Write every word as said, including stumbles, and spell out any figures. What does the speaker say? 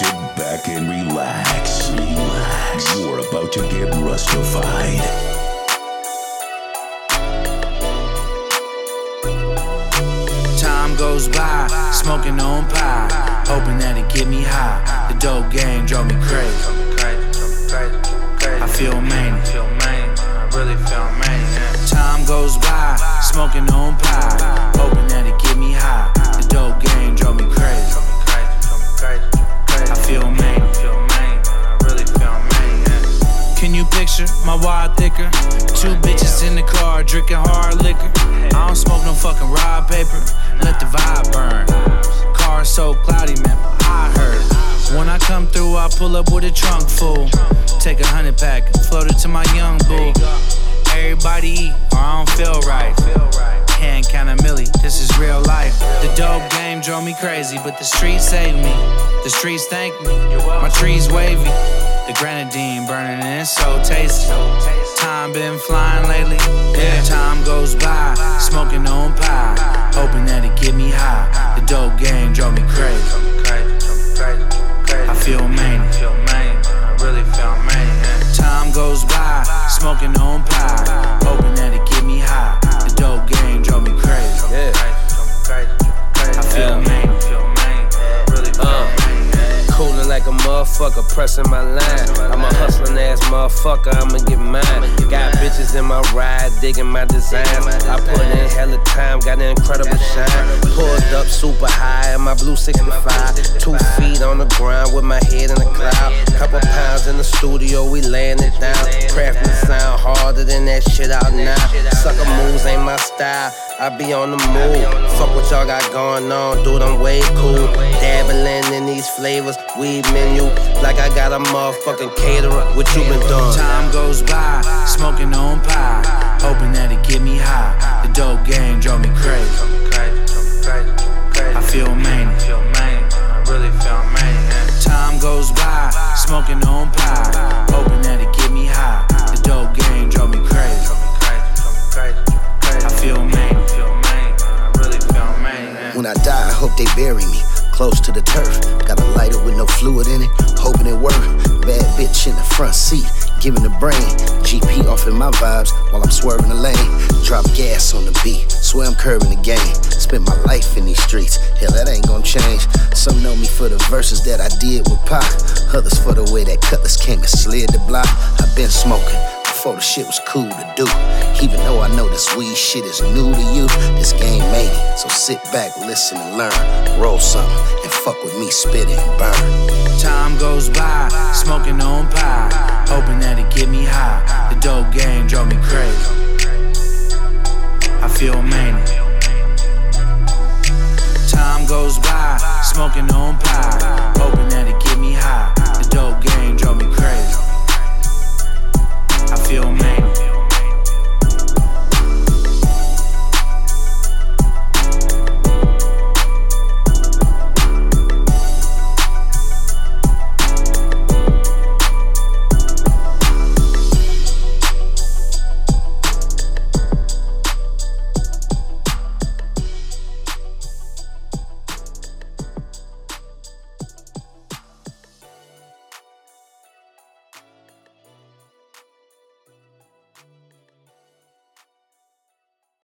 sit back and relax. Relax. You're about to get Rustified. Time goes by, smoking on pie, hoping that it get me high. The dope game drove me crazy. I feel mania, I really feel mania. Time goes by, smoking on pie, hoping that it get me high. The dope game drove me crazy. I feel mania, I really feel mania. Can you picture my wad thicker? Two bitches in the car drinking hard liquor. I don't smoke no fucking rod paper. Let the vibe burn. Car so cloudy, man, I heard. When I come through, I pull up with a trunk full. Take a hundred pack, float it to my young boo. Everybody eat, or I don't feel right. Hand count a milli, this is real life. The dope game drove me crazy, but the streets saved me. The streets thank me, my trees wavy. The grenadine burning and it's so tasty. Time been flying lately, yeah. Time goes by, smoking on pie, hoping that it get me high. The dope game drove me crazy. I feel mania, I really feel mania. Time goes by, smoking on pie, hoping that it get me high. The dope game drove me crazy. Yeah. I feel mania, I really feel uh. mania. Coolin' like a motherfucker, pressing my line. I'm a hustlin' ass motherfucker, I'ma get mine. Got bitches in my ride, digging my designs. I put in hella time, got an incredible shine. Pulled up super high in my blue sixty-five. Two feet on the ground with my head in the cloud. Couple pounds in the studio, we laying it down. Crafting the sound harder than that shit out now. Sucker moves ain't my style, I be on the move. Fuck what y'all got going on, dude, I'm way cool. Dabbling in these flavors, weed menu, like I got a motherfucking caterer. What you been doing? Time goes by, smoking on pie, hoping that it get me high. The dope game drove me crazy. I feel mania, I really feel mania. Time goes by, smoking on pie, hoping that it get me high. The dope game drove me crazy. I feel mania, I really feel mania. When I die, I hope they bury me close to the turf. Got a lighter with no fluid in it, hoping it work. Bad bitch in the front seat, giving the brain. G P offing my vibes while I'm swerving the lane. Drop gas on the beat, swear I'm curving the game. Spent my life in these streets, hell that ain't gon' change. Some know me for the verses that I did with Pac, others for the way that Cutlass came and slid the block. I've been smoking before the shit was cool to do. Even though I know this weed shit is new to you, this game made it. So sit back, listen and learn. Roll something and fuck with me, spit it and burn. Time goes by, smoking on pie, hoping that it get me high. The dope game drove me crazy. I feel mania. Time goes by, smoking on pie, hoping that it get me high.